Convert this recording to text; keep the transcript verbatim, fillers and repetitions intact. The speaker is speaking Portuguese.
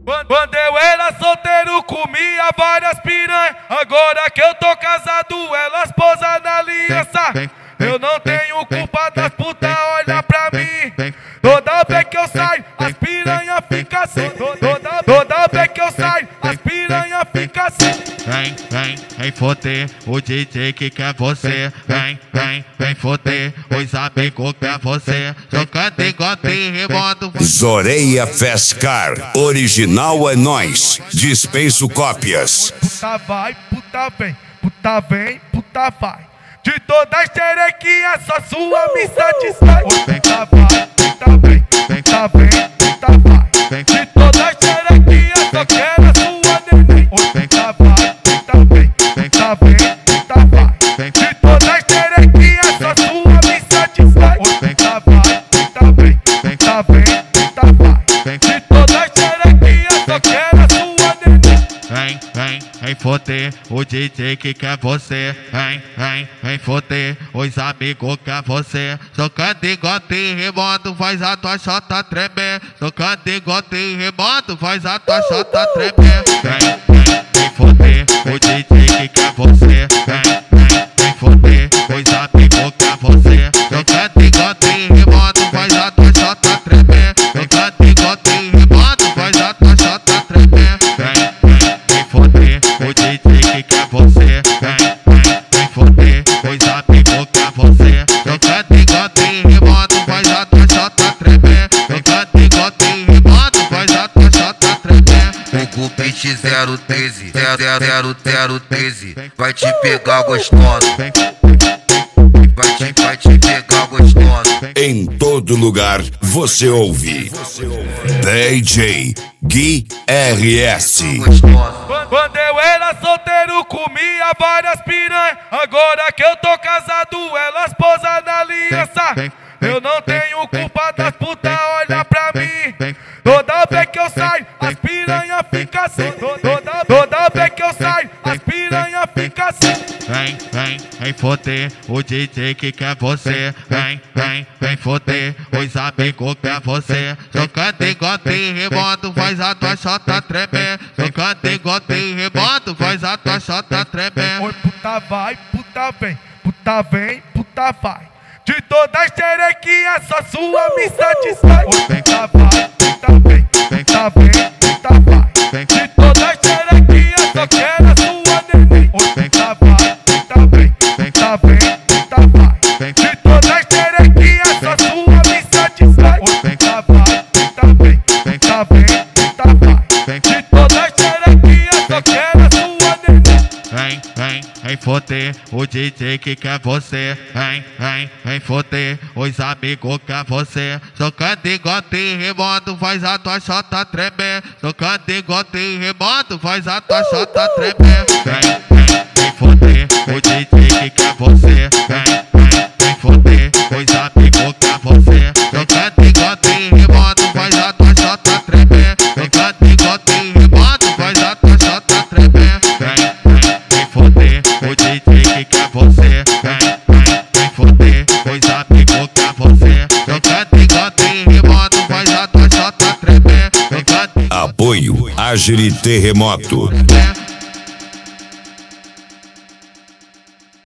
Quando eu era solteiro comia várias piranhas. Agora que eu tô casado elas posam na aliança. Eu não tenho culpa das putas, olha pra mim. Toda vez que eu saio as piranhas ficam assim. Toda, toda vez que eu saio as piranhas ficam assim. Vem, vem, vem foder o D J que quer você. Vem, vem, vem foder os amigos que quer você. Jogando igual terremoto. Zoreia Festcar, original é nós. Dispenso cópias. Puta vai, puta vem, puta vem, puta vai. De todas as xerequinhas só sua me satisfaz. Puta vai, puta vem, puta vem, puta vai. De todas as xerequinhas só quero a sua neném. Puta vai, puta vem, puta vem, puta vai. De todas as xerequinhas só sua me satisfaz. Puta vai, puta vem, puta vem, puta vai. De todas as xerequinhas só quero a sua neném. Vem, vem, vem foder o D J que quer você. Vem, vem, vem foder os amigos que quer você. Jogando igual terremoto, faz a tua chota tremer. Jogando igual terremoto, faz a tua chota tremer. Vem, vem, vem foder o D J que quer você. Vem, vem, vem foder os amigos que quer você. Jogando igual terremoto, faz a tua chota tremer. Jogando igual terremoto, faz a tua chota tremer. Vem, vem foder o D J que quer você. Vem, vem, vem foder os amigos que quer você. Jogando igual terremoto, faz a tua chota tremer. Jogando igual terremoto, faz a tua chota tremer. O Cupid zero treze, zero zero zero treze vai te pegar gostosa. Vai te, vai te pegar gostosa. Em todo lugar você ouve D J Gui R S. Quando eu era solteiro comia várias piranhas. Agora que eu tô casado elas posam na aliança. Eu não tenho culpa das putas, olha pra mim. Toda vez que eu saio as piranhas ficam assim. Toda, toda vez que eu saio as piranhas ficam assim. Vem, vem, vem foder o D J que quer você. Vem, vem, vem foder os amigos que quer você. Jogando igual terremoto, faz a tua chota tremer. Jogando igual terremoto, faz a tua chota tremer. Oi, puta vai, puta vem, puta vem, puta vai. De todas as xerequinhas só sua me satisfaz. Puta vai, puta vem, puta vem, puta vai. De todas as xerequinhas só quero a sua neném. Puta vai, puta vem, puta vem, puta vai. De todas as xerequinhas só sua me satisfaz. Puta vai, puta vem, puta vem, puta vai. De todas as xerequinhas só quero a sua neném. Vem, vem, vem foder o D J que quer você. Vem, vem, vem foder os amigos que quer você. Jogando igual terremoto, faz a tua chota tremer. Jogando igual terremoto, faz a tua chota tremer. Vem, vem, vem foder o D J que quer você. Vem, vem, vem foder os amigos que quer você. Jogando igual terremoto, faz a tua chota tremer. Jogando igual terremoto, faz a tua chota tremer. Vem, vem, vem foder o D J que quer você. Vem, vem, vem foder os amigos que quer você. Jogando igual terremoto, faz a tua chota tremer. Jogando Apoio Agile Terremoto. igual